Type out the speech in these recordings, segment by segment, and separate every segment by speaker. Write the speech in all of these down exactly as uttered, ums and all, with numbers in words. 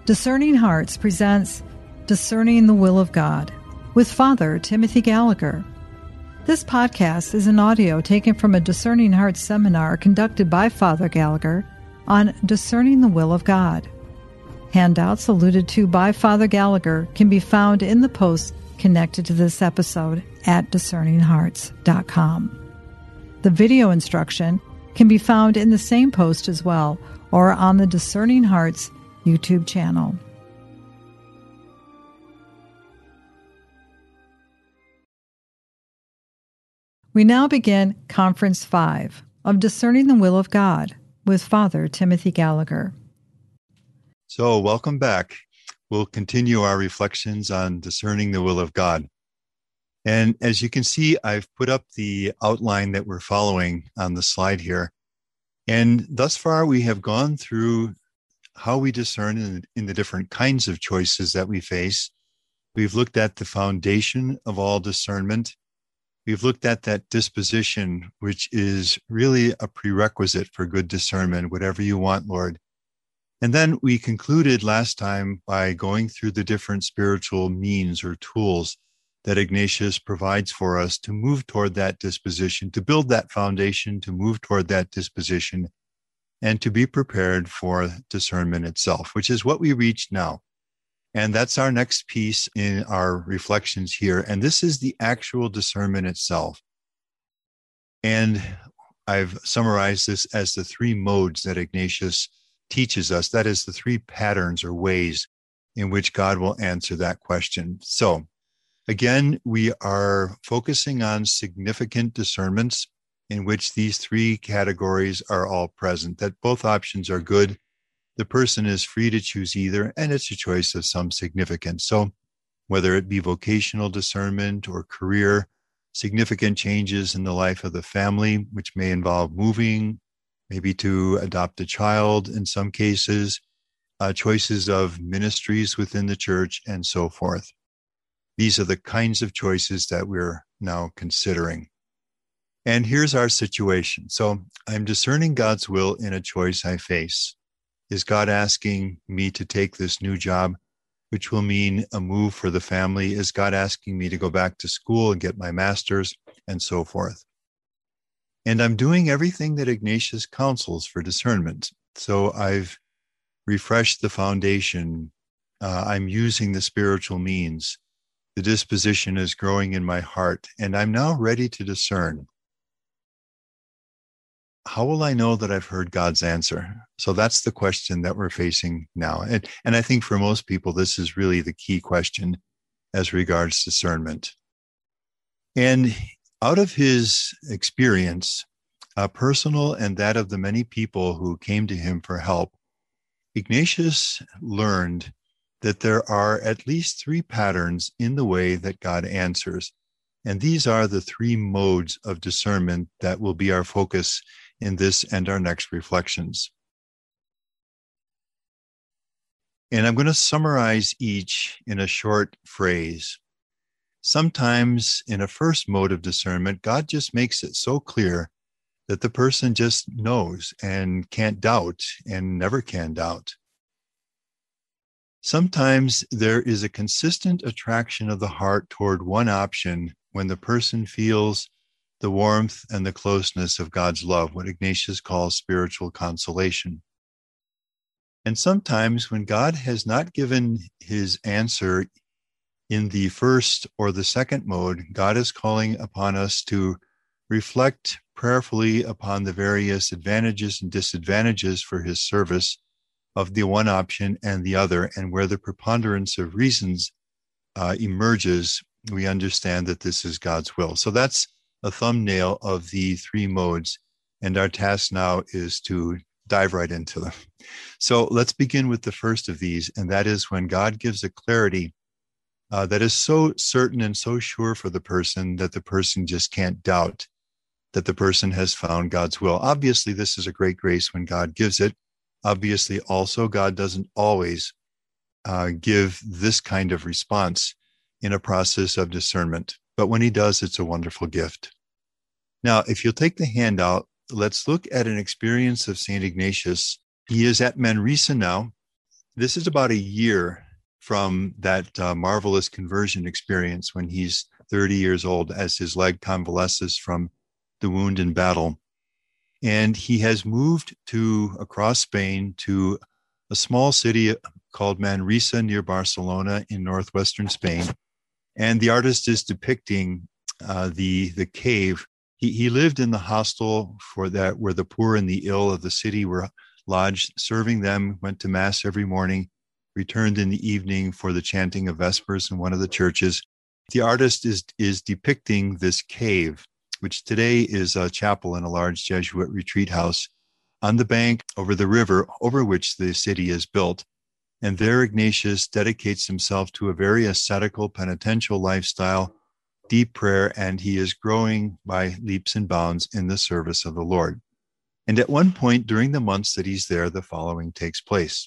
Speaker 1: Discerning Hearts presents Discerning the Will of God with Father Timothy Gallagher. This podcast is an audio taken from a Discerning Hearts seminar conducted by Father Gallagher on discerning the will of God. Handouts alluded to by Father Gallagher can be found in the post connected to this episode at discerning hearts dot com. The video instruction can be found in the same post as well, or on the Discerning Hearts YouTube channel. We now begin Conference five of Discerning the Will of God with Father Timothy Gallagher.
Speaker 2: So, welcome back. We'll continue our reflections on discerning the will of God. And as you can see, I've put up the outline that we're following on the slide here. And thus far, we have gone through how we discern in, in the different kinds of choices that we face. We've looked at the foundation of all discernment. We've looked at that disposition, which is really a prerequisite for good discernment, whatever you want, Lord. And then we concluded last time by going through the different spiritual means or tools that Ignatius provides for us to move toward that disposition, to build that foundation, to move toward that disposition, and to be prepared for discernment itself, which is what we reach now. And that's our next piece in our reflections here. And this is the actual discernment itself. And I've summarized this as the three modes that Ignatius teaches us. That is the three patterns or ways in which God will answer that question. So again, we are focusing on significant discernments in which these three categories are all present, that both options are good. The person is free to choose either, and it's a choice of some significance. So whether it be vocational discernment or career, significant changes in the life of the family, which may involve moving, maybe to adopt a child in some cases, uh, choices of ministries within the church, and so forth. These are the kinds of choices that we're now considering. And here's our situation. So I'm discerning God's will in a choice I face. Is God asking me to take this new job, which will mean a move for the family? Is God asking me to go back to school and get my master's, and so forth? And I'm doing everything that Ignatius counsels for discernment. So I've refreshed the foundation. Uh, I'm using the spiritual means. The disposition is growing in my heart, and I'm now ready to discern. How will I know that I've heard God's answer? So that's the question that we're facing now. And, and I think for most people, this is really the key question as regards discernment. And out of his experience, uh, personal and that of the many people who came to him for help, Ignatius learned that there are at least three patterns in the way that God answers. And these are the three modes of discernment that will be our focus in this and our next reflections. And I'm going to summarize each in a short phrase. Sometimes in a first mode of discernment, God just makes it so clear that the person just knows and can't doubt and never can doubt. Sometimes there is a consistent attraction of the heart toward one option when the person feels the warmth and the closeness of God's love, what Ignatius calls spiritual consolation. And sometimes when God has not given his answer in the first or the second mode, God is calling upon us to reflect prayerfully upon the various advantages and disadvantages for his service of the one option and the other, and where the preponderance of reasons uh, emerges, we understand that this is God's will. So that's a thumbnail of the three modes, and our task now is to dive right into them. So let's begin with the first of these, and that is when God gives a clarity uh, that is so certain and so sure for the person that the person just can't doubt that the person has found God's will. Obviously, this is a great grace when God gives it. Obviously, also, God doesn't always uh, give this kind of response in a process of discernment. But when he does, it's a wonderful gift. Now, if you'll take the handout, let's look at an experience of Saint Ignatius. He is at Manresa now, this is about a year from that uh, marvelous conversion experience when he's thirty years old as his leg convalesces from the wound in battle. And he has moved to across Spain to a small city called Manresa near Barcelona in northwestern Spain. And the artist is depicting uh, the, the cave. He, he lived in the hostel for that where the poor and the ill of the city were lodged, serving them, went to mass every morning, returned in the evening for the chanting of Vespers in one of the churches. The artist is, is depicting this cave, which today is a chapel in a large Jesuit retreat house on the bank over the river over which the city is built. And there Ignatius dedicates himself to a very ascetical, penitential lifestyle, deep prayer, and he is growing by leaps and bounds in the service of the Lord. And at one point during the months that he's there, the following takes place.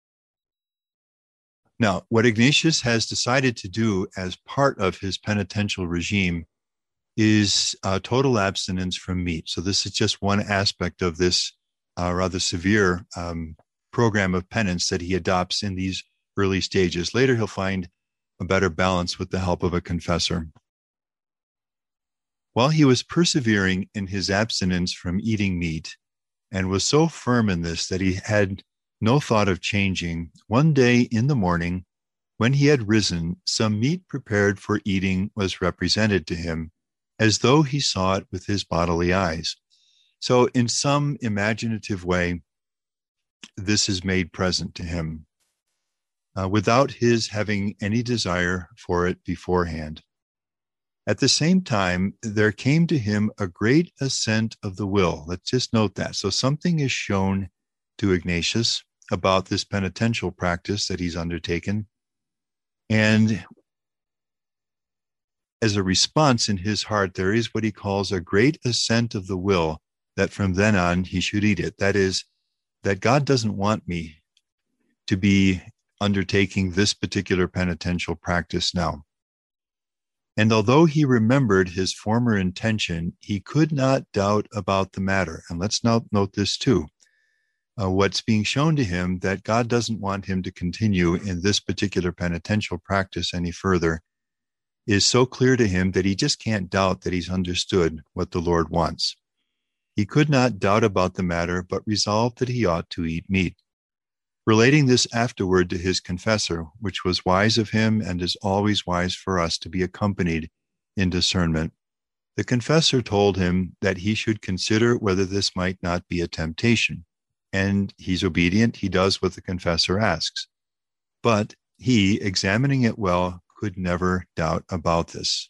Speaker 2: Now, what Ignatius has decided to do as part of his penitential regime is uh, total abstinence from meat. So this is just one aspect of this uh, rather severe um, program of penance that he adopts in these early stages. Later, he'll find a better balance with the help of a confessor. While he was persevering in his abstinence from eating meat, and was so firm in this that he had no thought of changing, one day in the morning, when he had risen, some meat prepared for eating was represented to him, as though he saw it with his bodily eyes. So in some imaginative way, this is made present to him, uh, without his having any desire for it beforehand. At the same time, there came to him a great assent of the will. Let's just note that. So something is shown to Ignatius about this penitential practice that he's undertaken. And as a response in his heart, there is what he calls a great assent of the will that from then on he should eat it. That is, that God doesn't want me to be undertaking this particular penitential practice now. And although he remembered his former intention, he could not doubt about the matter. And let's now note this too. Uh, what's being shown to him that God doesn't want him to continue in this particular penitential practice any further is so clear to him that he just can't doubt that he's understood what the Lord wants. He could not doubt about the matter, but resolved that he ought to eat meat. Relating this afterward to his confessor, which was wise of him and is always wise for us to be accompanied in discernment, the confessor told him that he should consider whether this might not be a temptation. And he's obedient. He does what the confessor asks. But he, examining it well, could never doubt about this.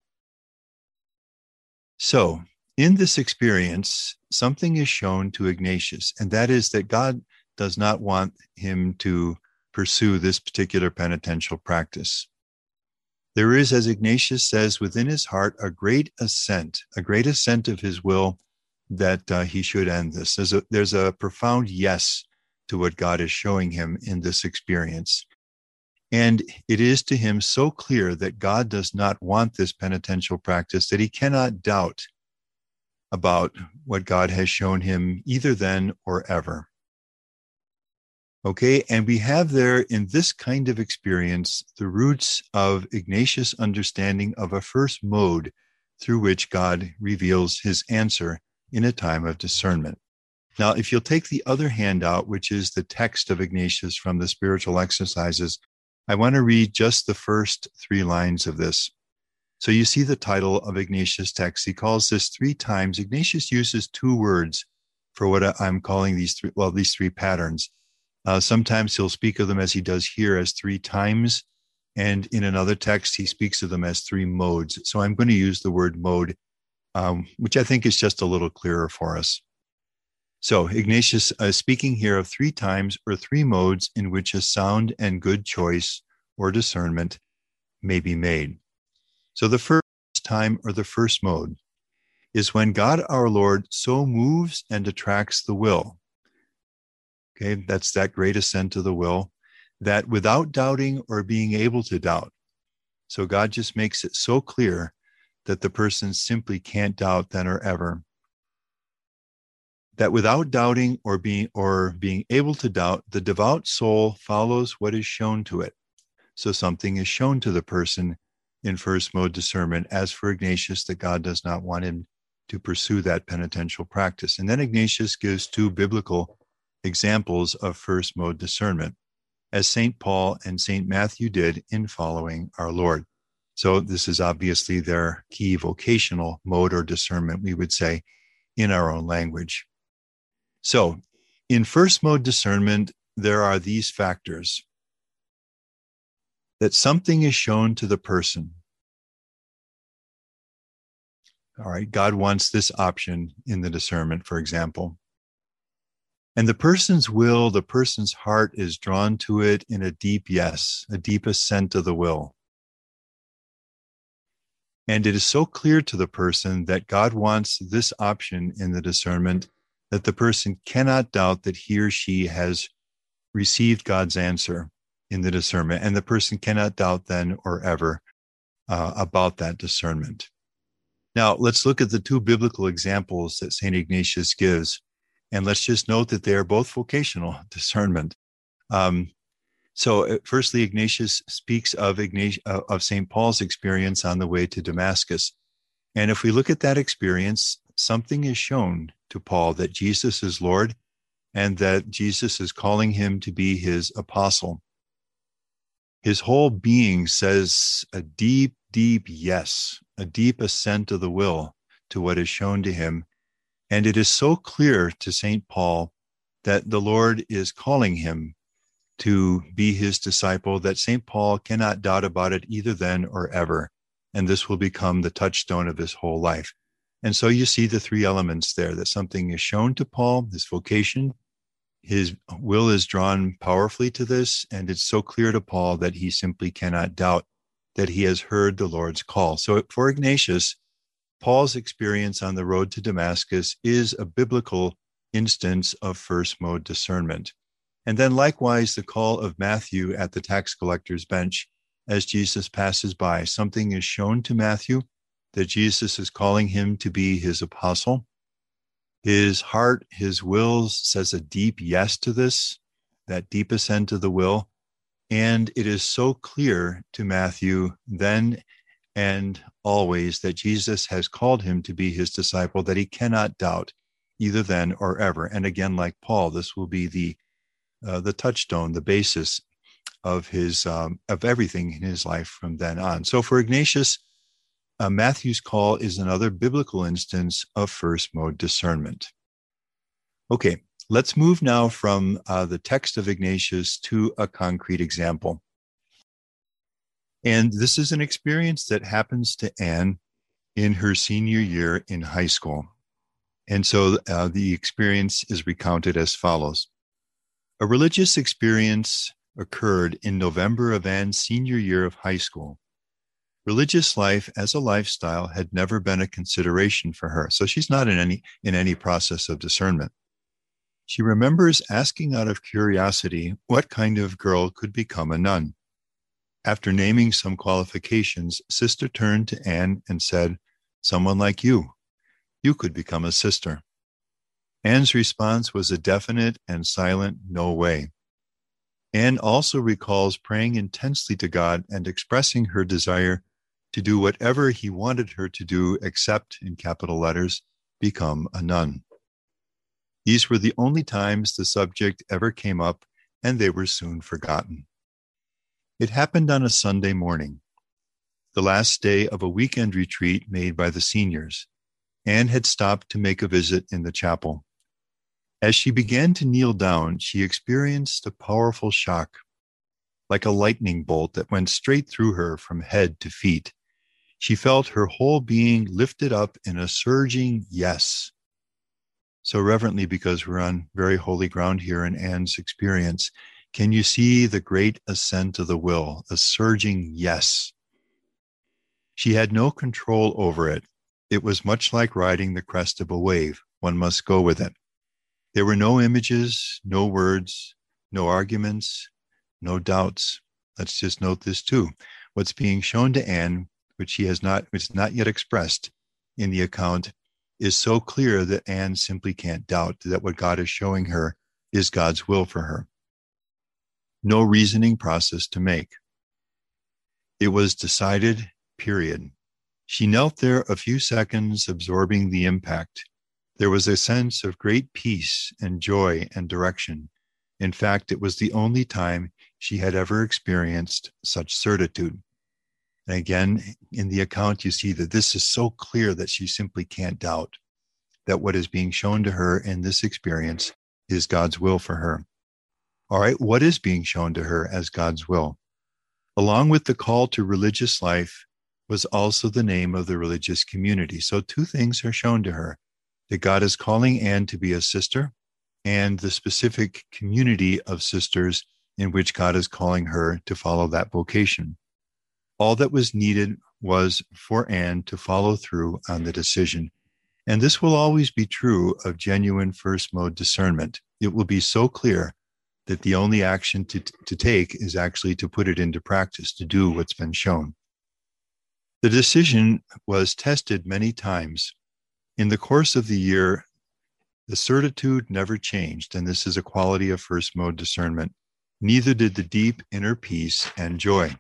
Speaker 2: So, in this experience, something is shown to Ignatius, and that is that God does not want him to pursue this particular penitential practice. There is, as Ignatius says, within his heart, a great assent, a great assent of his will that uh, he should end this. There's a, there's a profound yes to what God is showing him in this experience. And it is to him so clear that God does not want this penitential practice that he cannot doubt about what God has shown him either then or ever. Okay, and we have there in this kind of experience the roots of Ignatius' understanding of a first mode through which God reveals his answer in a time of discernment. Now, if you'll take the other handout, which is the text of Ignatius from the Spiritual Exercises, I want to read just the first three lines of this. So you see the title of Ignatius' text. He calls this three times. Ignatius uses two words for what I'm calling these three, well, these three patterns. Uh, sometimes he'll speak of them as he does here as three times. And in another text, he speaks of them as three modes. So I'm going to use the word mode, um, which I think is just a little clearer for us. So Ignatius is uh, speaking here of three times or three modes in which a sound and good choice or discernment may be made. So the first time or the first mode is when God our Lord so moves and attracts the will. Okay, that's that great assent of the will, that without doubting or being able to doubt. So God just makes it so clear that the person simply can't doubt then or ever. that without doubting or being or being able to doubt, the devout soul follows what is shown to it. So something is shown to the person in first mode discernment, as for Ignatius, that God does not want him to pursue that penitential practice. And then Ignatius gives two biblical examples of first mode discernment, as Saint Paul and Saint Matthew did in following our Lord. So this is obviously their key vocational mode or discernment, we would say, in our own language. So in first mode discernment, there are these factors: that something is shown to the person. All right, God wants this option in the discernment, for example. And the person's will, the person's heart is drawn to it in a deep yes, a deep assent of the will. And it is so clear to the person that God wants this option in the discernment that the person cannot doubt that he or she has received God's answer in the discernment. And the person cannot doubt then or ever uh, about that discernment. Now, let's look at the two biblical examples that Saint Ignatius gives. And let's just note that they are both vocational discernment. Um, so firstly, Ignatius speaks of, Ignatius, uh, of Saint Paul's experience on the way to Damascus. And if we look at that experience, something is shown to Paul that Jesus is Lord and that Jesus is calling him to be his apostle. His whole being says a deep, deep yes, a deep assent of the will to what is shown to him. And it is so clear to Saint Paul that the Lord is calling him to be his disciple that Saint Paul cannot doubt about it either then or ever. And this will become the touchstone of his whole life. And so you see the three elements there, that something is shown to Paul, his vocation, his will is drawn powerfully to this, and it's so clear to Paul that he simply cannot doubt that he has heard the Lord's call. So for Ignatius, Paul's experience on the road to Damascus is a biblical instance of first mode discernment. And then likewise, the call of Matthew at the tax collector's bench as Jesus passes by. Something is shown to Matthew that Jesus is calling him to be his apostle. His heart, his will says a deep yes to this, that deep assent of the will. And it is so clear to Matthew then and always that Jesus has called him to be his disciple that he cannot doubt either then or ever. And again, like Paul, this will be the uh, the touchstone, the basis of his um, of everything in his life from then on. So for Ignatius, uh, Matthew's call is another biblical instance of first mode discernment. Okay, let's move now from uh, the text of Ignatius to a concrete example. And this is an experience that happens to Anne in her senior year in high school. And so uh, the experience is recounted as follows. A religious experience occurred in November of Anne's senior year of high school. Religious life as a lifestyle had never been a consideration for her, so she's not in any in any process of discernment. She remembers asking out of curiosity what kind of girl could become a nun. After naming some qualifications, Sister turned to Anne and said, "Someone like you. You could become a sister." Anne's response was a definite and silent no way. Anne also recalls praying intensely to God and expressing her desire to do whatever he wanted her to do except, in capital letters, become a nun. These were the only times the subject ever came up, and they were soon forgotten. It happened on a Sunday morning, the last day of a weekend retreat made by the seniors. Anne had stopped to make a visit in the chapel. As she began to kneel down, she experienced a powerful shock, like a lightning bolt that went straight through her from head to feet. She felt her whole being lifted up in a surging yes. So reverently, because we're on very holy ground here in Anne's experience, can you see the great assent of the will, a surging yes? She had no control over it. It was much like riding the crest of a wave. One must go with it. There were no images, no words, no arguments, no doubts. Let's just note this too. What's being shown to Anne, which she has not, which is not yet expressed in the account, is so clear that Anne simply can't doubt that what God is showing her is God's will for her. No reasoning process to make. It was decided, period. She knelt there a few seconds, absorbing the impact. There was a sense of great peace and joy and direction. In fact, it was the only time she had ever experienced such certitude. And again, in the account, you see that this is so clear that she simply can't doubt that what is being shown to her in this experience is God's will for her. All right, what is being shown to her as God's will? Along with the call to religious life was also the name of the religious community. So two things are shown to her, that God is calling Anne to be a sister and the specific community of sisters in which God is calling her to follow that vocation. All that was needed was for Anne to follow through on the decision. And this will always be true of genuine first mode discernment. It will be so clear that the only action to, to take is actually to put it into practice, to do what's been shown. The decision was tested many times. In the course of the year, the certitude never changed, and this is a quality of first mode discernment. Neither did the deep inner peace and joy.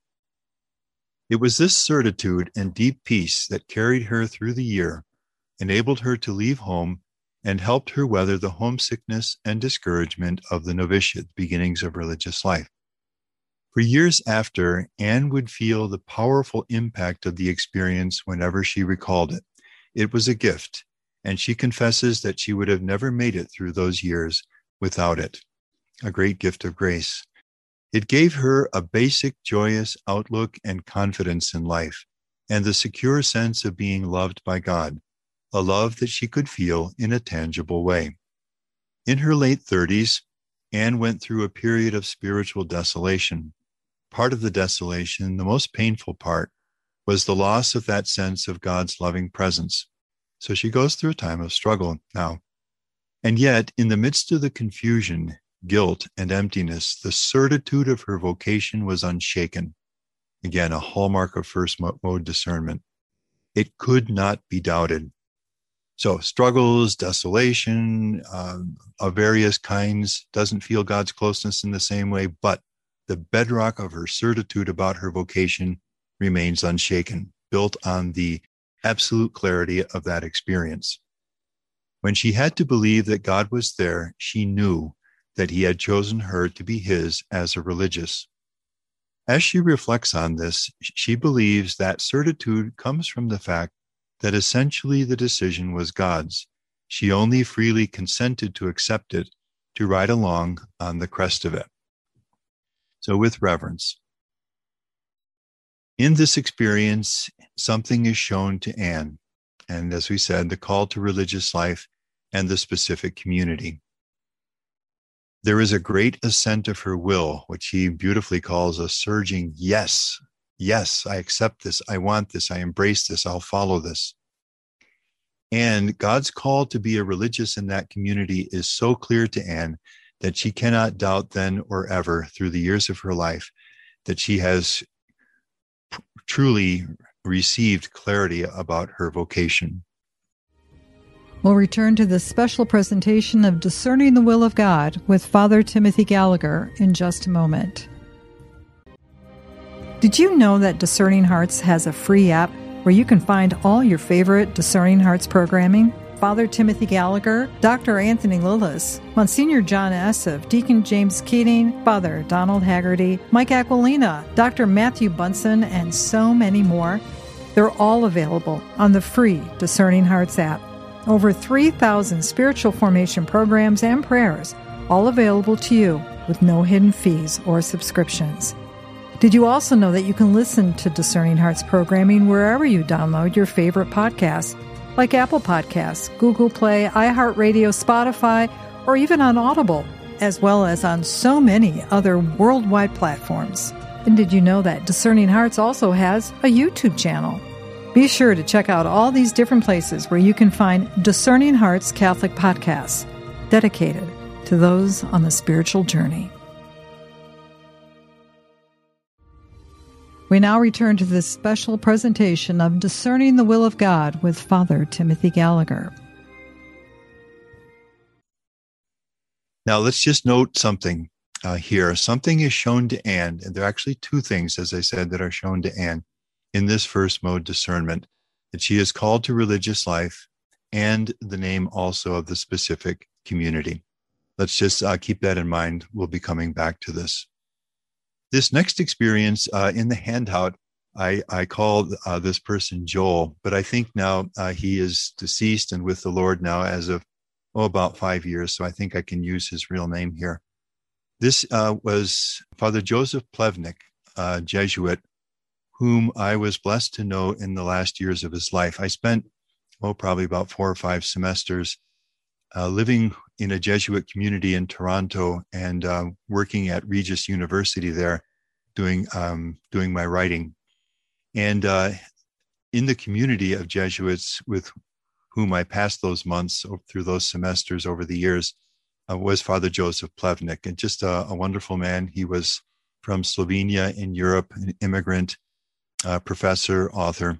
Speaker 2: It was this certitude and deep peace that carried her through the year, enabled her to leave home, and helped her weather the homesickness and discouragement of the novitiate, beginnings of religious life. For years after, Anne would feel the powerful impact of the experience whenever she recalled it. It was a gift, and she confesses that she would have never made it through those years without it. A great gift of grace. It gave her a basic, joyous outlook and confidence in life, and the secure sense of being loved by God, a love that she could feel in a tangible way. In her late thirties, Anne went through a period of spiritual desolation. Part of the desolation, the most painful part, was the loss of that sense of God's loving presence. So she goes through a time of struggle now. And yet, in the midst of the confusion, guilt, and emptiness, the certitude of her vocation was unshaken. Again, a hallmark of first mode discernment. It could not be doubted. So struggles, desolation uh, of various kinds, doesn't feel God's closeness in the same way, but the bedrock of her certitude about her vocation remains unshaken, built on the absolute clarity of that experience. When she had to believe that God was there, she knew that he had chosen her to be his as a religious. As she reflects on this, she believes that certitude comes from the fact that essentially the decision was God's. She only freely consented to accept it, to ride along on the crest of it. So with reverence. In this experience, something is shown to Anne, and as we said, the call to religious life and the specific community. There is a great assent of her will, which he beautifully calls a surging yes. Yes, I accept this. I want this. I embrace this. I'll follow this. And God's call to be a religious in that community is so clear to Anne that she cannot doubt then or ever through the years of her life that she has p- truly received clarity about her vocation.
Speaker 1: We'll return to this special presentation of Discerning the Will of God with Father Timothy Gallagher in just a moment. Did you know that Discerning Hearts has a free app where you can find all your favorite Discerning Hearts programming? Father Timothy Gallagher, Doctor Anthony Lillis, Monsignor John Esseff, Deacon James Keating, Father Donald Haggerty, Mike Aquilina, Doctor Matthew Bunson, and so many more. They're all available on the free Discerning Hearts app. Over three thousand spiritual formation programs and prayers, all available to you with no hidden fees or subscriptions. Did you also know that you can listen to Discerning Hearts programming wherever you download your favorite podcasts, like Apple Podcasts, Google Play, iHeartRadio, Spotify, or even on Audible, as well as on so many other worldwide platforms. And did you know that Discerning Hearts also has a YouTube channel? Be sure to check out all these different places where you can find Discerning Hearts Catholic podcasts dedicated to those on the spiritual journey. We now return to this special presentation of Discerning the Will of God with Father Timothy Gallagher.
Speaker 2: Now, let's just note something uh, here. Something is shown to Anne, and there are actually two things, as I said, that are shown to Anne in this first mode discernment, that she is called to religious life and the name also of the specific community. Let's just uh, keep that in mind. We'll be coming back to this. This next experience uh, in the handout, I, I called uh, this person Joel, but I think now uh, he is deceased and with the Lord now as of, oh, about five years. So I think I can use his real name here. This uh, was Father Joseph Plevnik, a Jesuit, whom I was blessed to know in the last years of his life. I spent, oh, probably about four or five semesters uh, living in a Jesuit community in Toronto and uh, working at Regis University there, doing um, doing my writing. And uh, in the community of Jesuits with whom I passed those months through those semesters over the years uh, was Father Joseph Plevnik, and just a, a wonderful man. He was from Slovenia in Europe, an immigrant, uh, professor, author.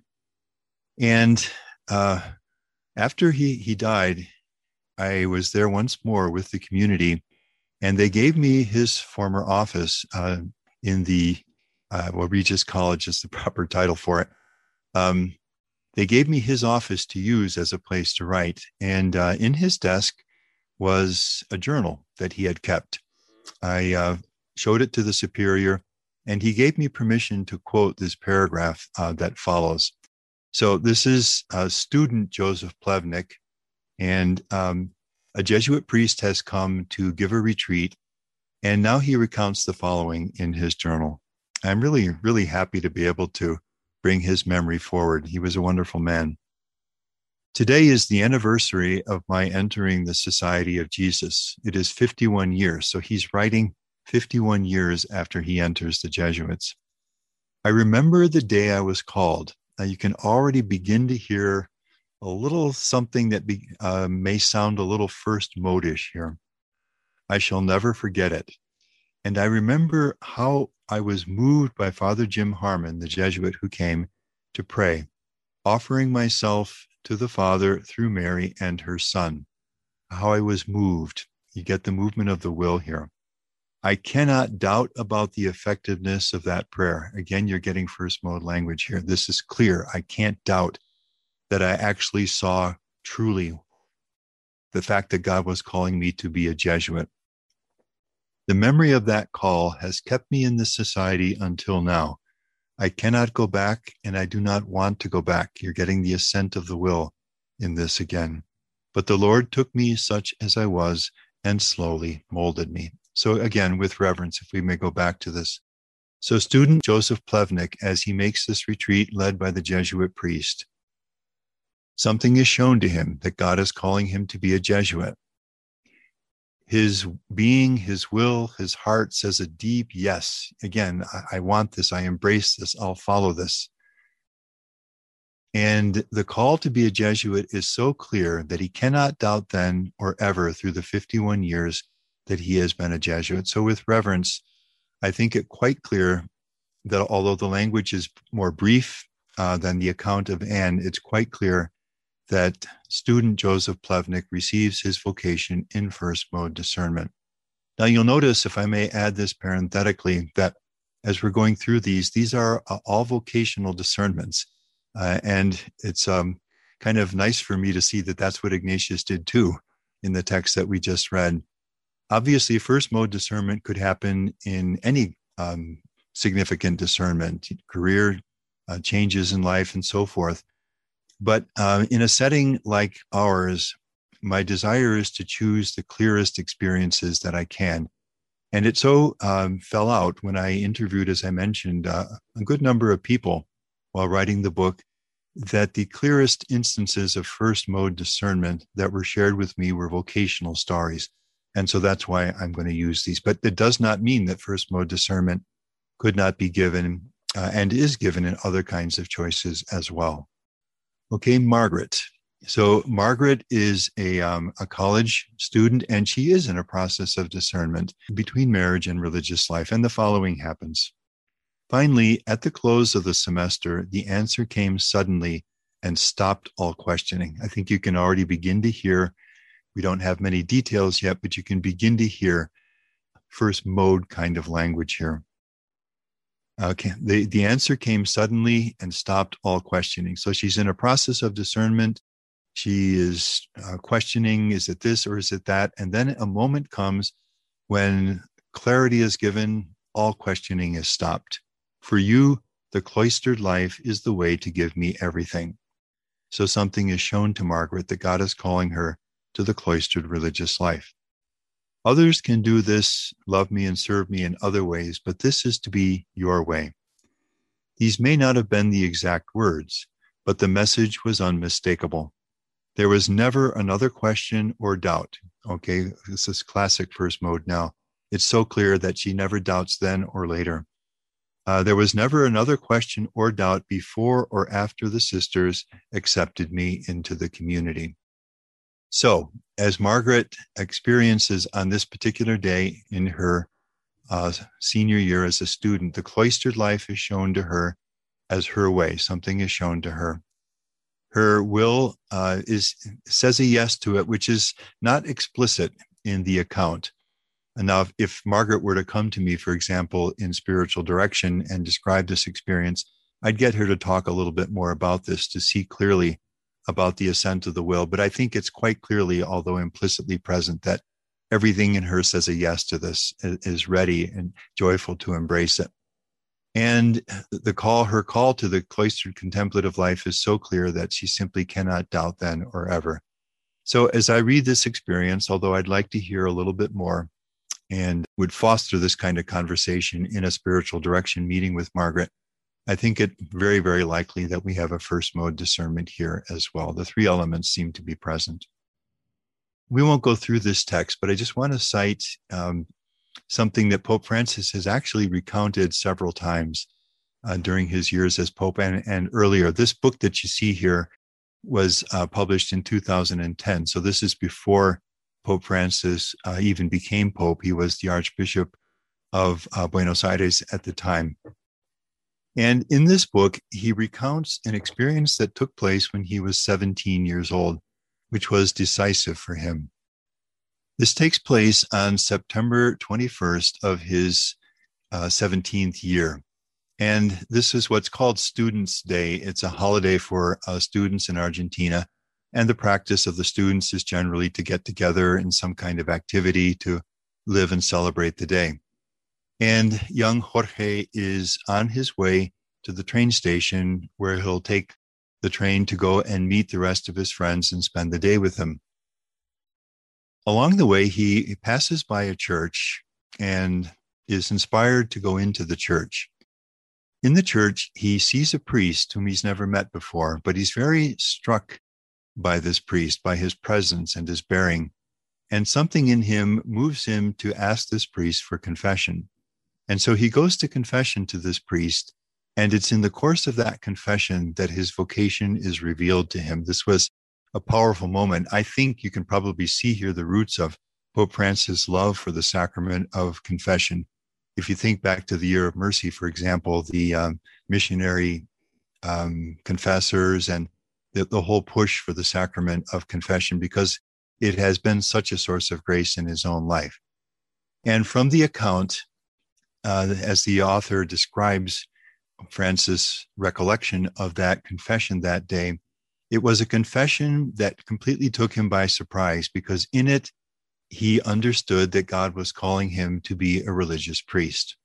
Speaker 2: And uh, after he, he died, I was there once more with the community, and they gave me his former office uh, in the, uh, well, Regis College is the proper title for it. Um, they gave me his office to use as a place to write. And uh, in his desk was a journal that he had kept. I uh, showed it to the superior, and he gave me permission to quote this paragraph uh, that follows. So this is uh, student Joseph Plevnik, and um, a Jesuit priest has come to give a retreat, and now he recounts the following in his journal. I'm really, really happy to be able to bring his memory forward. He was a wonderful man. Today is the anniversary of my entering the Society of Jesus. It is fifty-one years, so he's writing fifty-one years after he enters the Jesuits. I remember the day I was called. Now you can already begin to hear a little something that be, uh, may sound a little first modish here. I shall never forget it. And I remember how I was moved by Father Jim Harmon, the Jesuit who came to pray, offering myself to the Father through Mary and her Son. How I was moved. You get the movement of the will here. I cannot doubt about the effectiveness of that prayer. Again, you're getting first mode language here. This is clear. I can't doubt that I actually saw truly the fact that God was calling me to be a Jesuit. The memory of that call has kept me in this society until now. I cannot go back, and I do not want to go back. You're getting the assent of the will in this again. But the Lord took me such as I was and slowly molded me. So again, with reverence, if we may go back to this. So student Joseph Plevnik, as he makes this retreat led by the Jesuit priest, something is shown to him that God is calling him to be a Jesuit. His being, his will, his heart says a deep yes. Again, I, I want this. I embrace this. I'll follow this. And the call to be a Jesuit is so clear that he cannot doubt then or ever through the fifty-one years that he has been a Jesuit. So with reverence, I think it quite clear that although the language is more brief uh, than the account of Anne, it's quite clear that student Joseph Plevnik receives his vocation in first mode discernment. Now you'll notice, if I may add this parenthetically, that as we're going through these, these are uh, all vocational discernments. Uh, and it's um, kind of nice for me to see that that's what Ignatius did too in the text that we just read. Obviously, first mode discernment could happen in any um, significant discernment, career uh, changes in life and so forth. But uh, in a setting like ours, my desire is to choose the clearest experiences that I can. And it so um, fell out when I interviewed, as I mentioned, uh, a good number of people while writing the book, that the clearest instances of first mode discernment that were shared with me were vocational stories. And so that's why I'm going to use these. But it does not mean that first mode discernment could not be given uh, and is given in other kinds of choices as well. Okay, Margaret. So Margaret is a, um, a college student, and she is in a process of discernment between marriage and religious life. And the following happens. Finally, at the close of the semester, the answer came suddenly and stopped all questioning. I think you can already begin to hear We don't have many details yet, but you can begin to hear first mode kind of language here. Okay, the, the answer came suddenly and stopped all questioning. So she's in a process of discernment. She is uh, questioning, is it this or is it that? And then a moment comes when clarity is given, all questioning is stopped. For you, the cloistered life is the way to give me everything. So something is shown to Margaret that God is calling her to the cloistered religious life. Others can do this, love me and serve me in other ways, but this is to be your way. These may not have been the exact words, but the message was unmistakable. There was never another question or doubt. Okay, this is classic first mode now. It's so clear that she never doubts then or later. Uh, there was never another question or doubt before or after the sisters accepted me into the community. So, as Margaret experiences on this particular day in her uh, senior year as a student, the cloistered life is shown to her as her way. Something is shown to her. Her will uh, is says a yes to it, which is not explicit in the account. And now, if, if Margaret were to come to me, for example, in spiritual direction and describe this experience, I'd get her to talk a little bit more about this to see clearly about the assent of the will. But I think it's quite clearly, although implicitly present, that everything in her says a yes to this, is ready and joyful to embrace it. And the call, her call to the cloistered contemplative life is so clear that she simply cannot doubt then or ever. So as I read this experience, although I'd like to hear a little bit more and would foster this kind of conversation in a spiritual direction meeting with Margaret, I think it very, very likely that we have a first mode discernment here as well. The three elements seem to be present. We won't go through this text, but I just want to cite um, something that Pope Francis has actually recounted several times uh, during his years as Pope and, and earlier. This book that you see here was uh, published in two thousand ten. So this is before Pope Francis uh, even became Pope. He was the Archbishop of uh, Buenos Aires at the time. And in this book, he recounts an experience that took place when he was seventeen years old, which was decisive for him. This takes place on September twenty-first of his uh, seventeenth year. And this is what's called Students' Day. It's a holiday for uh, students in Argentina. And the practice of the students is generally to get together in some kind of activity to live and celebrate the day. And young Jorge is on his way to the train station where he'll take the train to go and meet the rest of his friends and spend the day with them. Along the way, he passes by a church and is inspired to go into the church. In the church, he sees a priest whom he's never met before, but he's very struck by this priest, by his presence and his bearing. And something in him moves him to ask this priest for confession. And so he goes to confession to this priest, and it's in the course of that confession that his vocation is revealed to him. This was a powerful moment. I think you can probably see here the roots of Pope Francis' love for the sacrament of confession. If you think back to the Year of Mercy, for example, the um, missionary um, confessors and the, the whole push for the sacrament of confession, because it has been such a source of grace in his own life. And from the account, uh, as the author describes Francis' recollection of that confession that day, it was a confession that completely took him by surprise, because in it, he understood that God was calling him to be a religious priest,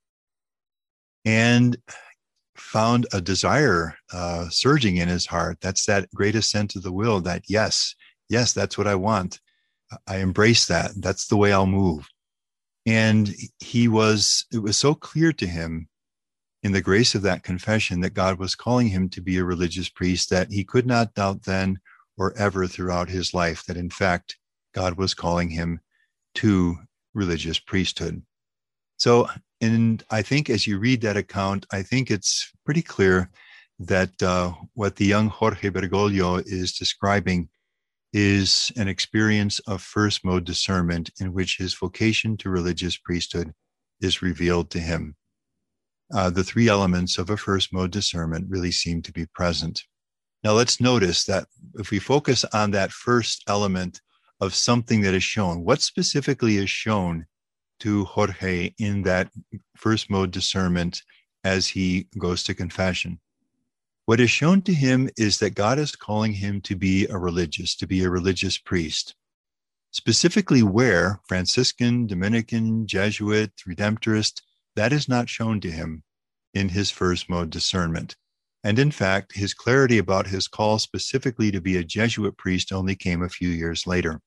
Speaker 2: and found a desire uh, surging in his heart. That's that great assent of the will, that yes, yes, that's what I want. I embrace that. That's the way I'll move. And he was, it was so clear to him in the grace of that confession that God was calling him to be a religious priest that he could not doubt then or ever throughout his life that in fact, God was calling him to religious priesthood. So, and I think as you read that account, I think it's pretty clear that uh, what the young Jorge Bergoglio is describing is an experience of first mode discernment in which his vocation to religious priesthood is revealed to him. Uh, the three elements of a first mode discernment really seem to be present. Now let's notice that if we focus on that first element of something that is shown. What specifically is shown to Jorge in that first mode discernment as he goes to confession? What is shown to him is that God is calling him to be a religious, to be a religious priest. Specifically where, Franciscan, Dominican, Jesuit, Redemptorist, that is not shown to him in his first mode discernment. And in fact, his clarity about his call specifically to be a Jesuit priest only came a few years later.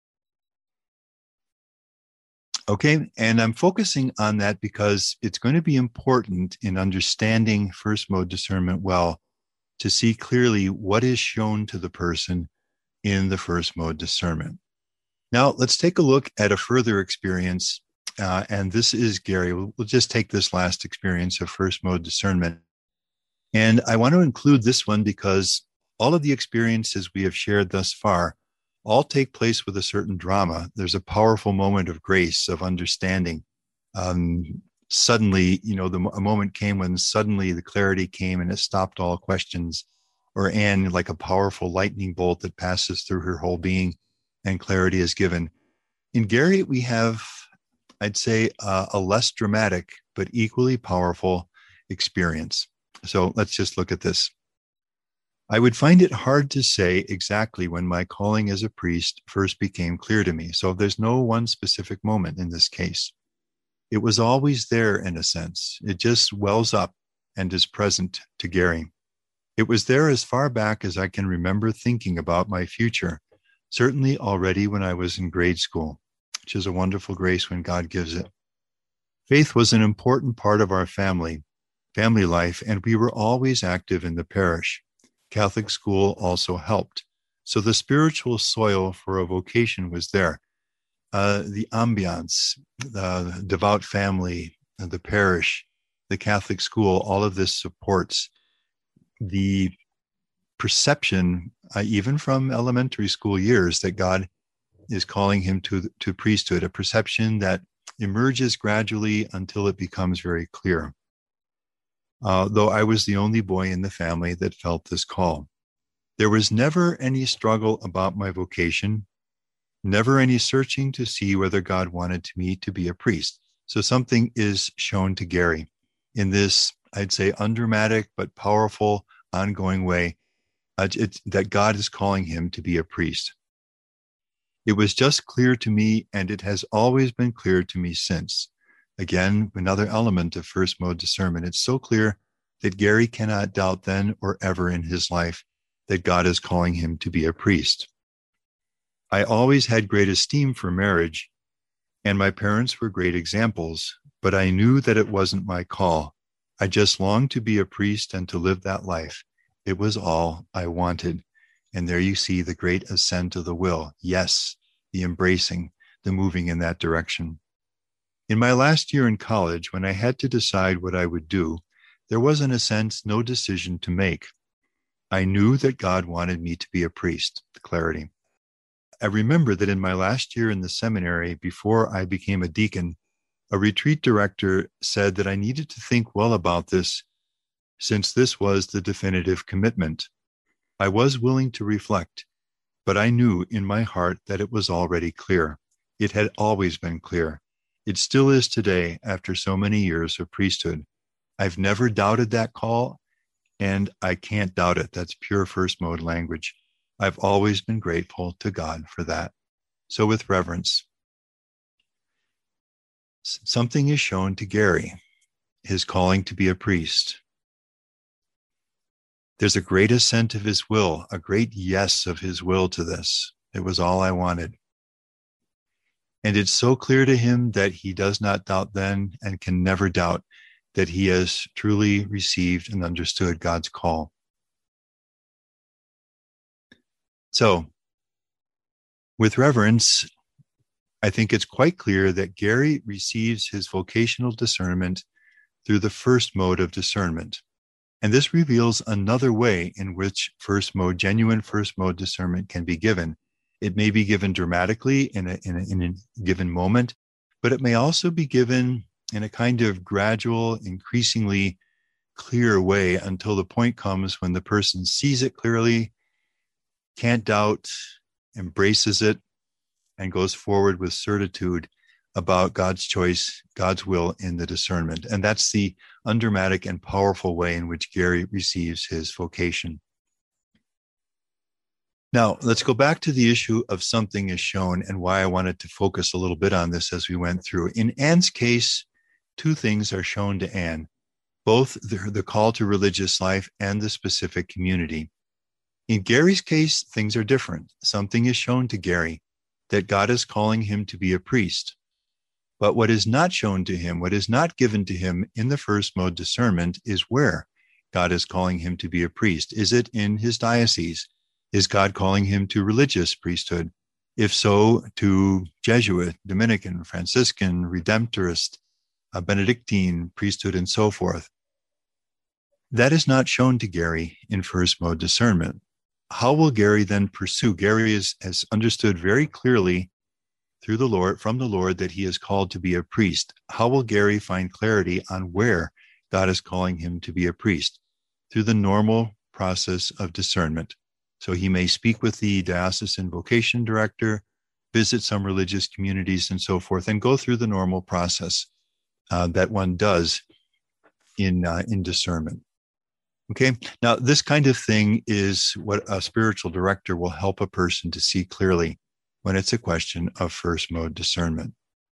Speaker 2: Okay, and I'm focusing on that because it's going to be important in understanding first mode discernment well to see clearly what is shown to the person in the first mode discernment. Now, let's take a look at a further experience, uh, and this is Gary. We'll, we'll just take this last experience of first mode discernment. And I want to include this one because all of the experiences we have shared thus far all take place with a certain drama. There's a powerful moment of grace, of understanding. Um, suddenly, you know, the a moment came when suddenly the clarity came and it stopped all questions. Or Anne, like a powerful lightning bolt that passes through her whole being and clarity is given. In Gary, we have, I'd say, uh, a less dramatic but equally powerful experience. So let's just look at this. I would find it hard to say exactly when my calling as a priest first became clear to me. So there's no one specific moment in this case. It was always there in a sense. It just wells up and is present to Gary. It was there as far back as I can remember thinking about my future, certainly already when I was in grade school, which is a wonderful grace when God gives it. Faith was an important part of our family, family life, and we were always active in the parish. Catholic school also helped. So the spiritual soil for a vocation was there. Uh, the ambiance, the devout family, the parish, the Catholic school, all of this supports the perception, uh, even from elementary school years, that God is calling him to, to priesthood, a perception that emerges gradually until it becomes very clear. Uh, though I was the only boy in the family that felt this call. There was never any struggle about my vocation, never any searching to see whether God wanted me to be a priest. So something is shown to Gary in this, I'd say, undramatic but powerful, ongoing way, uh, it, that God is calling him to be a priest. It was just clear to me, and it has always been clear to me since. Again, another element of first mode discernment. It's so clear that Gary cannot doubt then or ever in his life that God is calling him to be a priest. I always had great esteem for marriage, and my parents were great examples, but I knew that it wasn't my call. I just longed to be a priest and to live that life. It was all I wanted. And there you see the great assent of the will. Yes, the embracing, the moving in that direction. In my last year in college, when I had to decide what I would do, there was, in a sense, no decision to make. I knew that God wanted me to be a priest, the clarity. I remember that in my last year in the seminary, before I became a deacon, a retreat director said that I needed to think well about this, since this was the definitive commitment. I was willing to reflect, but I knew in my heart that it was already clear. It had always been clear. It still is today after so many years of priesthood. I've never doubted that call, and I can't doubt it. That's pure first mode language. I've always been grateful to God for that. So with reverence, something is shown to Gary, his calling to be a priest. There's a great assent of his will, a great yes of his will to this. It was all I wanted. And it's so clear to him that he does not doubt then and can never doubt that he has truly received and understood God's call. So, with reverence, I think it's quite clear that Gary receives his vocational discernment through the first mode of discernment. And this reveals another way in which first mode, genuine first mode discernment can be given. It may be given dramatically in a, in a, in a given moment, but it may also be given in a kind of gradual, increasingly clear way until the point comes when the person sees it clearly, can't doubt, embraces it, and goes forward with certitude about God's choice, God's will in the discernment. And that's the undramatic and powerful way in which Gary receives his vocation. Now, let's go back to the issue of something is shown and why I wanted to focus a little bit on this as we went through. In Anne's case, two things are shown to Anne, both the, the call to religious life and the specific community. In Gary's case, things are different. Something is shown to Gary, that God is calling him to be a priest. But what is not shown to him, what is not given to him in the first mode discernment is where God is calling him to be a priest. Is it in his diocese? Is God calling him to religious priesthood? If so, to Jesuit, Dominican, Franciscan, Redemptorist, uh, Benedictine priesthood, and so forth. That is not shown to Gary in first mode discernment. How will Gary then pursue? Gary is, has understood very clearly through the Lord, from the Lord, that he is called to be a priest. How will Gary find clarity on where God is calling him to be a priest? Through the normal process of discernment. So he may speak with the diocesan vocation director, visit some religious communities and so forth, and go through the normal process uh, that one does in, uh, in discernment. Okay, now this kind of thing is what a spiritual director will help a person to see clearly when it's a question of first mode discernment.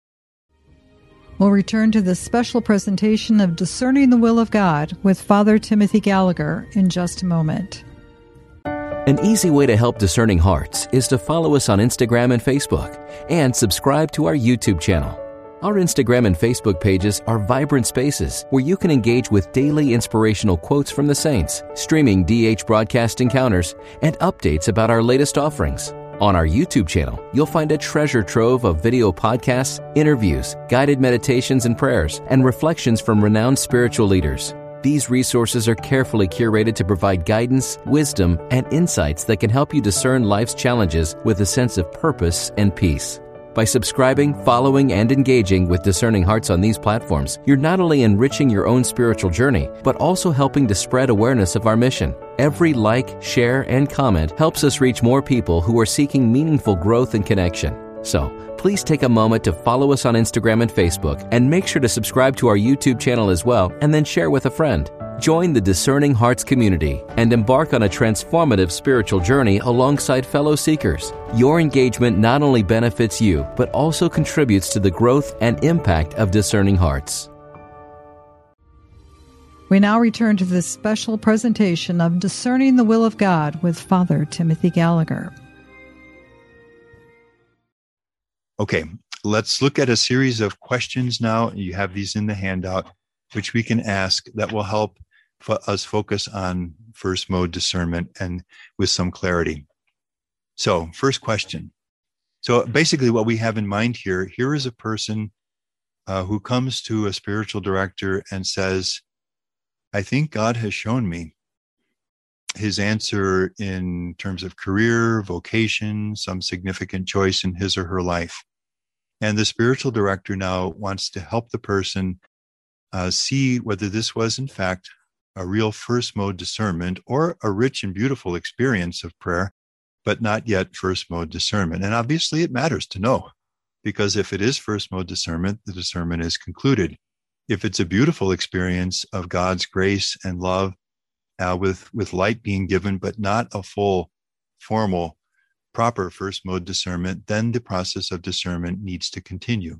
Speaker 1: We'll return to the special presentation of Discerning the Will of God with Father Timothy Gallagher in just a moment.
Speaker 3: An easy way to help Discerning Hearts is to follow us on Instagram and Facebook and subscribe to our YouTube channel. Our Instagram and Facebook pages are vibrant spaces where you can engage with daily inspirational quotes from the saints, streaming D H broadcast encounters, and updates about our latest offerings. On our YouTube channel, you'll find a treasure trove of video podcasts, interviews, guided meditations and prayers, and reflections from renowned spiritual leaders. These resources are carefully curated to provide guidance, wisdom, and insights that can help you discern life's challenges with a sense of purpose and peace. By subscribing, following, and engaging with Discerning Hearts on these platforms, you're not only enriching your own spiritual journey, but also helping to spread awareness of our mission. Every like, share, and comment helps us reach more people who are seeking meaningful growth and connection. So, please take a moment to follow us on Instagram and Facebook, and make sure to subscribe to our YouTube channel as well, and then share with a friend. Join the Discerning Hearts community and embark on a transformative spiritual journey alongside fellow seekers. Your engagement not only benefits you, but also contributes to the growth and impact of Discerning Hearts.
Speaker 1: We now return to this special presentation of Discerning the Will of God with Father Timothy Gallagher.
Speaker 2: Okay, let's look at a series of questions now. You have these in the handout, which we can ask that will help for us focus on first mode discernment and with some clarity. So, first question. So basically what we have in mind here, here is a person uh, who comes to a spiritual director and says, I think God has shown me. His answer in terms of career, vocation, some significant choice in his or her life. And the spiritual director now wants to help the person uh, see whether this was in fact a real first mode discernment or a rich and beautiful experience of prayer, but not yet first mode discernment. And obviously it matters to know, because if it is first mode discernment, the discernment is concluded. If it's a beautiful experience of God's grace and love, Uh, with, with light being given, but not a full, formal, proper first mode discernment, then the process of discernment needs to continue.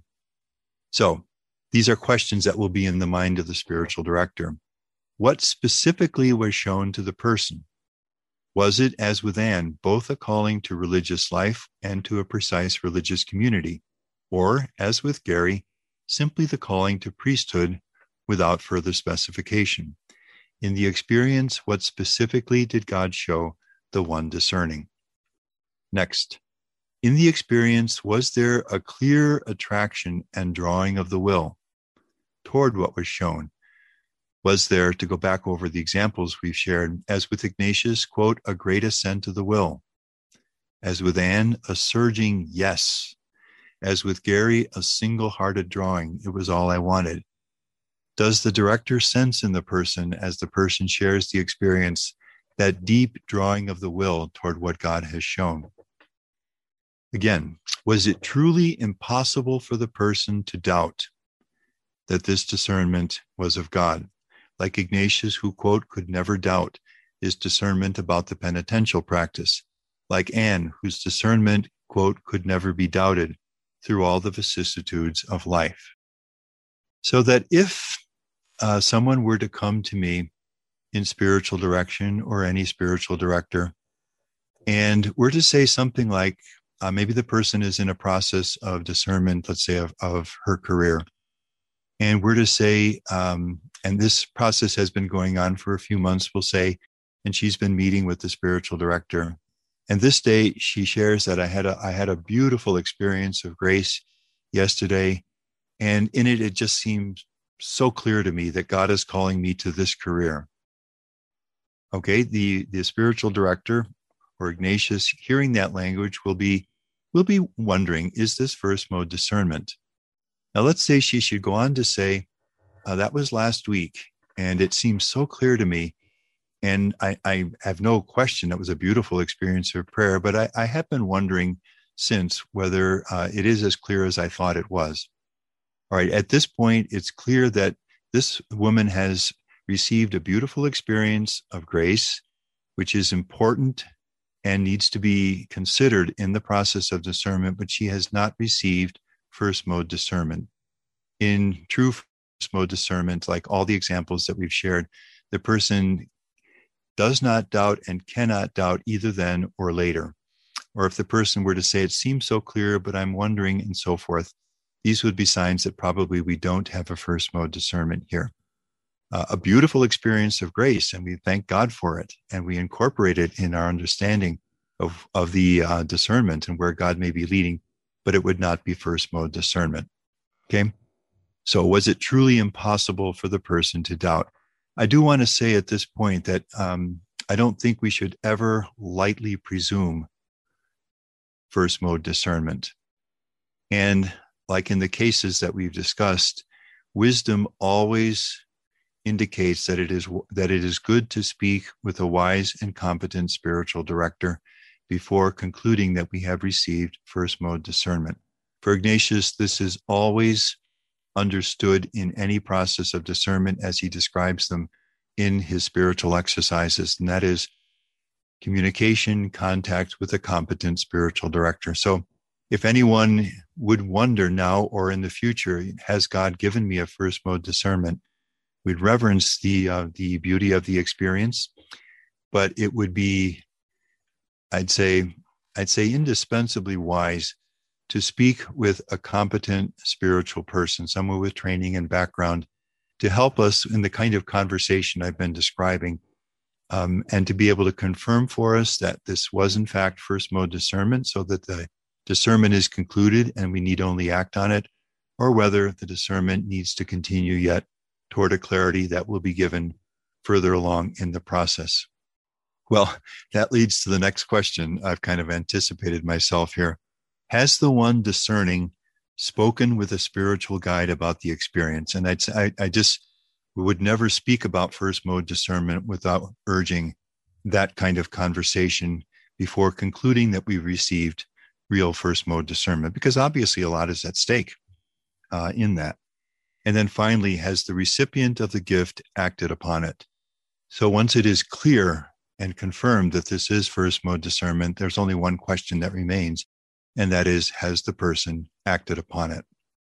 Speaker 2: So these are questions that will be in the mind of the spiritual director. What specifically was shown to the person? Was it, as with Anne, both a calling to religious life and to a precise religious community? Or, as with Gary, simply the calling to priesthood without further specification? In the experience, what specifically did God show the one discerning? Next, in the experience, was there a clear attraction and drawing of the will toward what was shown? Was there, to go back over the examples we've shared, as with Ignatius, quote, a great assent of the will? As with Anne, a surging yes. As with Gary, a single-hearted drawing. It was all I wanted. Does the director sense in the person, as the person shares the experience, that deep drawing of the will toward what God has shown? Again, Was it truly impossible for the person to doubt that this discernment was of God? Like Ignatius, who, quote, could never doubt his discernment about the penitential practice. Like Anne, whose discernment, quote, could never be doubted through all the vicissitudes of life. So that if uh, someone were to come to me in spiritual direction or any spiritual director, and were to say something like, uh, maybe the person is in a process of discernment, let's say, of, of her career, and we're to say, um, and this process has been going on for a few months, we'll say, and she's been meeting with the spiritual director. And this day she shares that I had a, I had a beautiful experience of grace yesterday. And in it, it just seems so clear to me that God is calling me to this career. Okay, the, the spiritual director or Ignatius hearing that language will be, will be wondering, is this first mode discernment? Now, let's say she should go on to say, uh, that was last week, and it seems so clear to me. And I, I have no question it was a beautiful experience of prayer, but I, I have been wondering since whether uh, it is as clear as I thought it was. All right, at this point, it's clear that this woman has received a beautiful experience of grace, which is important and needs to be considered in the process of discernment, but she has not received first mode discernment. In true first mode discernment, like all the examples that we've shared, the person does not doubt and cannot doubt either then or later. Or if the person were to say, it seems so clear, but I'm wondering, and so forth, these would be signs that probably we don't have a first mode discernment here. Uh, a beautiful experience of grace, and we thank God for it, and we incorporate it in our understanding of, of the uh, discernment and where God may be leading, but it would not be first mode discernment. Okay? So was it truly impossible for the person to doubt? I do want to say at this point that um, I don't think we should ever lightly presume first mode discernment. And like in the cases that we've discussed, wisdom always indicates that it is that it is good to speak with a wise and competent spiritual director before concluding that we have received first mode discernment. For Ignatius, this is always understood in any process of discernment as he describes them in his spiritual exercises, and that is communication, contact with a competent spiritual director. So if anyone would wonder now or in the future, has God given me a first mode discernment? We'd reverence the uh, the beauty of the experience, but it would be, I'd say, I'd say indispensably wise to speak with a competent spiritual person, someone with training and background, to help us in the kind of conversation I've been describing, um, and to be able to confirm for us that this was in fact first mode discernment, so that the discernment is concluded and we need only act on it, or whether the discernment needs to continue yet toward a clarity that will be given further along in the process. Well, that leads to the next question. I've kind of anticipated myself here. Has the one discerning spoken with a spiritual guide about the experience? And I'd say, I, I just would never speak about first mode discernment without urging that kind of conversation before concluding that we've received real first mode discernment, because obviously a lot is at stake uh, in that. And then finally, has the recipient of the gift acted upon it? So once it is clear and confirmed that this is first mode discernment, there's only one question that remains, and that is, has the person acted upon it?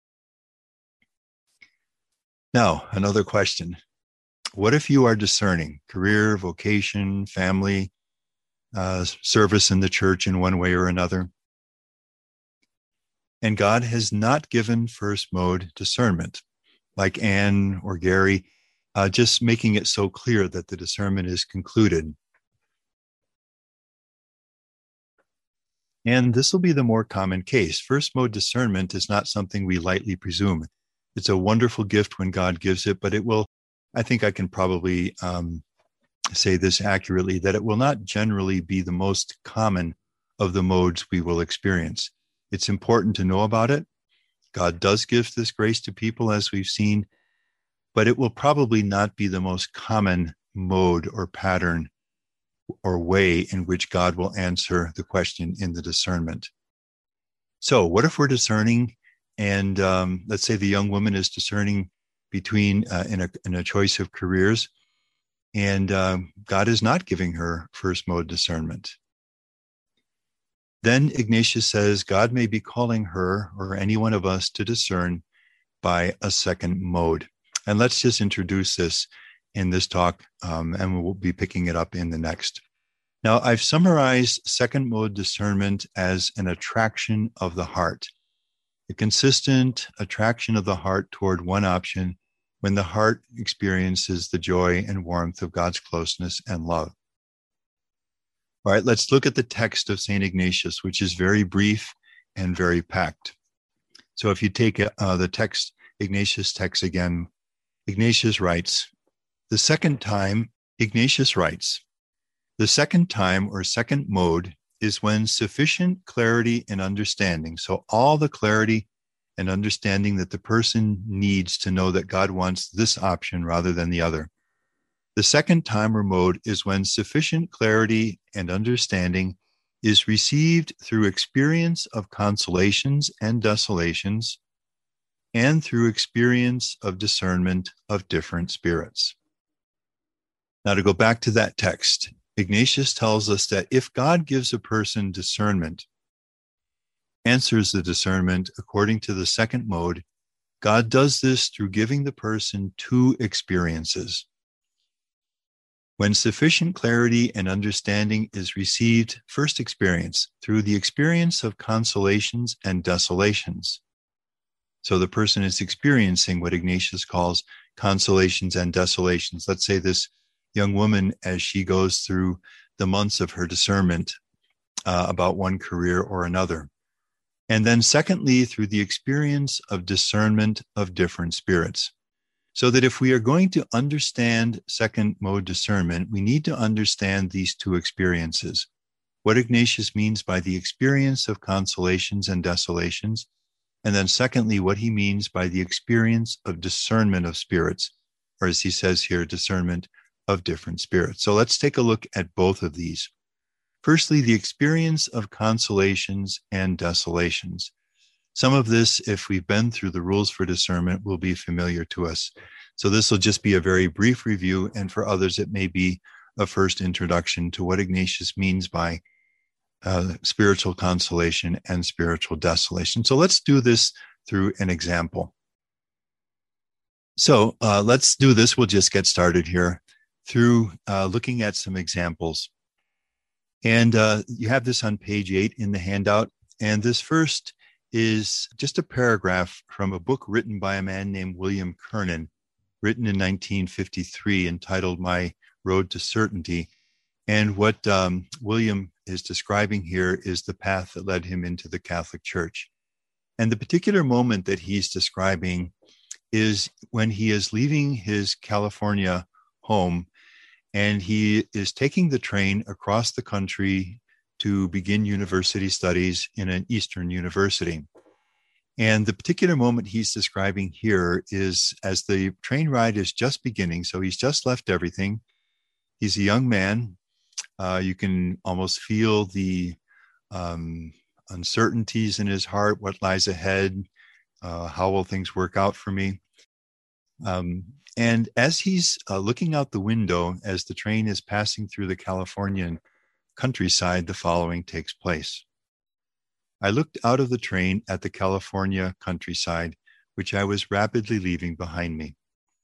Speaker 2: Now, another question. What if you are discerning career, vocation, family, uh, service in the church in one way or another, and God has not given first mode discernment, like Anne or Gary, uh, just making it so clear that the discernment is concluded? And this will be the more common case. First mode discernment is not something we lightly presume. It's a wonderful gift when God gives it, but it will, I think I can probably um, say this accurately, that it will not generally be the most common of the modes we will experience. It's important to know about it. God does give this grace to people, as we've seen, but it will probably not be the most common mode or pattern or way in which God will answer the question in the discernment. So what if we're discerning, and um, let's say the young woman is discerning between uh, in, a, in a choice of careers, and uh, God is not giving her first mode discernment. Then Ignatius says God may be calling her or any one of us to discern by a second mode. And let's just introduce this in this talk, um, and we'll be picking it up in the next. Now, I've summarized second mode discernment as an attraction of the heart, a consistent attraction of the heart toward one option when the heart experiences the joy and warmth of God's closeness and love. All right, let's look at the text of Saint Ignatius, which is very brief and very packed. So if you take uh, the text, Ignatius text again, Ignatius writes, the second time, Ignatius writes, the second time or second mode is when sufficient clarity and understanding, so all the clarity and understanding that the person needs to know that God wants this option rather than the other. The second time or mode is when sufficient clarity and understanding is received through experience of consolations and desolations, and through experience of discernment of different spirits. Now, to go back to that text, Ignatius tells us that if God gives a person discernment, answers the discernment according to the second mode, God does this through giving the person two experiences. When sufficient clarity and understanding is received, first experience, through the experience of consolations and desolations. So the person is experiencing what Ignatius calls consolations and desolations. Let's say this young woman, as she goes through the months of her discernment uh, about one career or another. And then secondly, through the experience of discernment of different spirits. So that if we are going to understand second mode discernment, we need to understand these two experiences. What Ignatius means by the experience of consolations and desolations, and then secondly, what he means by the experience of discernment of spirits, or as he says here, discernment of different spirits. So let's take a look at both of these. Firstly, the experience of consolations and desolations. Some of this, if we've been through the rules for discernment, will be familiar to us. So this will just be a very brief review, and for others, it may be a first introduction to what Ignatius means by uh, spiritual consolation and spiritual desolation. So let's do this through an example. So uh, let's do this. We'll just get started here through uh, looking at some examples. And uh, you have this on page eight in the handout. And this first is just a paragraph from a book written by a man named William Kernan, written in nineteen fifty-three, entitled My Road to Certainty. And what um, William is describing here is the path that led him into the Catholic Church. And the particular moment that he's describing is when he is leaving his California home, and he is taking the train across the country to begin university studies in an Eastern university. And the particular moment he's describing here is as the train ride is just beginning. So he's just left everything. He's a young man. Uh, you can almost feel the um, uncertainties in his heart. What lies ahead? Uh, how will things work out for me? Um, and as he's uh, looking out the window, as the train is passing through the Californian countryside, the following takes place. I looked out of the train at the California countryside, which I was rapidly leaving behind me.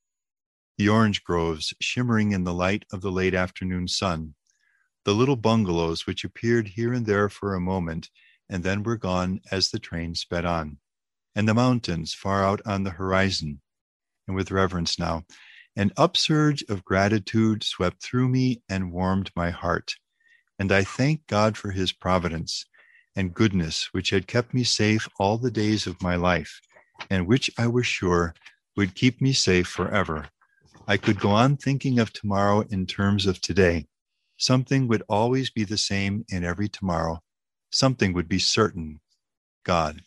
Speaker 2: The orange groves shimmering in the light of the late afternoon sun, the little bungalows which appeared here and there for a moment and then were gone as the train sped on, and the mountains far out on the horizon. And with reverence now, an upsurge of gratitude swept through me and warmed my heart. And I thank God for his providence and goodness, which had kept me safe all the days of my life, and which I was sure would keep me safe forever. I could go on thinking of tomorrow in terms of today. Something would always be the same in every tomorrow. Something would be certain, God.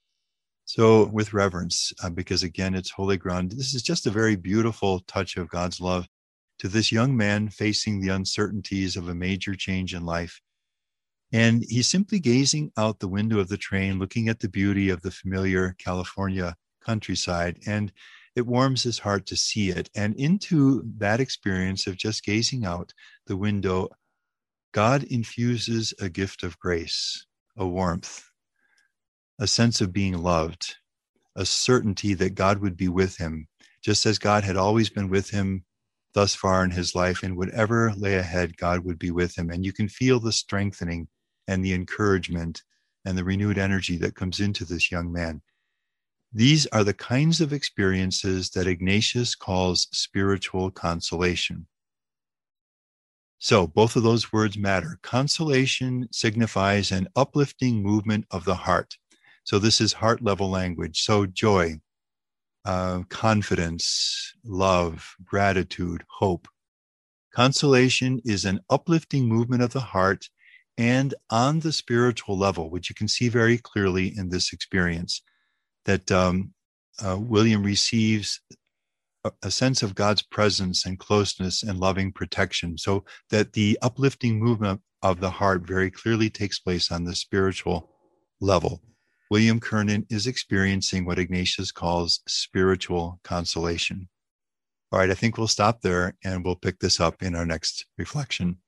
Speaker 2: So with reverence, uh, because again, it's holy ground, this is just a very beautiful touch of God's love to this young man facing the uncertainties of a major change in life. And he's simply gazing out the window of the train, looking at the beauty of the familiar California countryside. And it warms his heart to see it. And into that experience of just gazing out the window, God infuses a gift of grace, a warmth, a sense of being loved, a certainty that God would be with him, just as God had always been with him thus far in his life, and whatever lay ahead, God would be with him. And you can feel the strengthening and the encouragement and the renewed energy that comes into this young man. These are the kinds of experiences that Ignatius calls spiritual consolation. So both of those words matter. Consolation signifies an uplifting movement of the heart. So this is heart level language. So joy, uh, confidence, love, gratitude, hope. Consolation is an uplifting movement of the heart and on the spiritual level, which you can see very clearly in this experience, that um, uh, William receives a, a sense of God's presence and closeness and loving protection, so that the uplifting movement of the heart very clearly takes place on the spiritual level. William Kernan is experiencing what Ignatius calls spiritual consolation. All right, I think we'll stop there and we'll pick this up in our next reflection.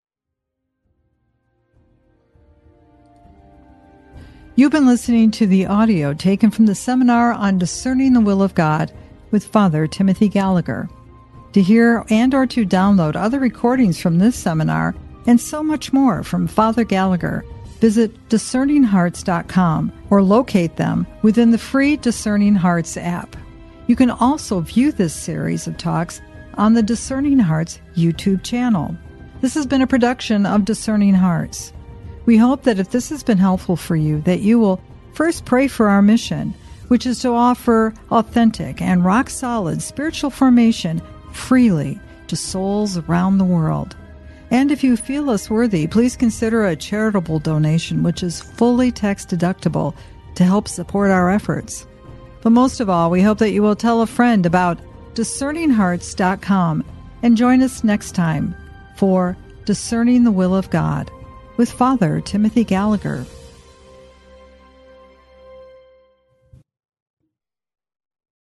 Speaker 1: You've been listening to the audio taken from the seminar on Discerning the Will of God with Father Timothy Gallagher. To hear and or to download other recordings from this seminar and so much more from Father Gallagher, visit discerning hearts dot com or locate them within the free Discerning Hearts app. You can also view this series of talks on the Discerning Hearts YouTube channel. This has been a production of Discerning Hearts. We hope that if this has been helpful for you, that you will first pray for our mission, which is to offer authentic and rock-solid spiritual formation freely to souls around the world. And if you feel us worthy, please consider a charitable donation, which is fully tax-deductible, to help support our efforts. But most of all, we hope that you will tell a friend about discerning hearts dot com and join us next time for Discerning the Will of God with Father Timothy Gallagher.